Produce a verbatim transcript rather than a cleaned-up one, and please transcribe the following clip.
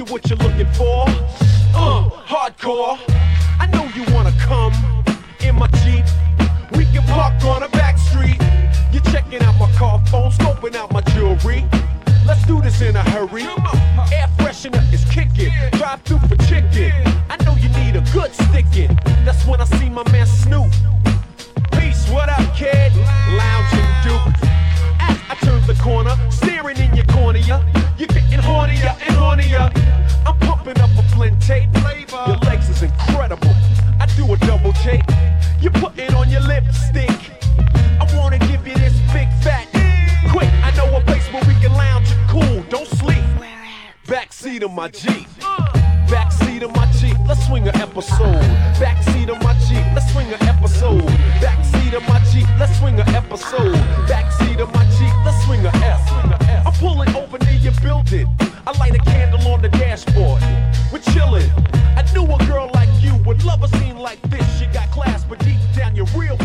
you what you're looking for. Uh, hardcore. I know you wanna come in my Jeep. We can park on a back street. You're checking out my car phone, scoping out my jewelry. Let's do this in a hurry. Air freshener is kicking. Drive through for chicken. I know you need a good sticking. That's when I see my man Snoop. Peace, what up, kid? Lounging Duke. As I turn the corner, staring in your cornea. You're getting hornier and hornier. I'm pumping up a flint tape. Your legs is incredible. I do a double take. You put it on your lipstick. I wanna give you this big fat. Quick, I know a place where we can lounge and cool. Don't sleep. Backseat of my Jeep. Backseat of my Jeep. Let's swing an episode. Backseat of my Jeep. Let's swing an episode. Backseat of my Jeep. Let's swing an episode. Backseat of my Jeep. Let's swing a F. I'm pulling over near your building. I light a candle on the dashboard. We're chilling. I knew a girl like you would love a scene like this. You got class, but deep down you're real.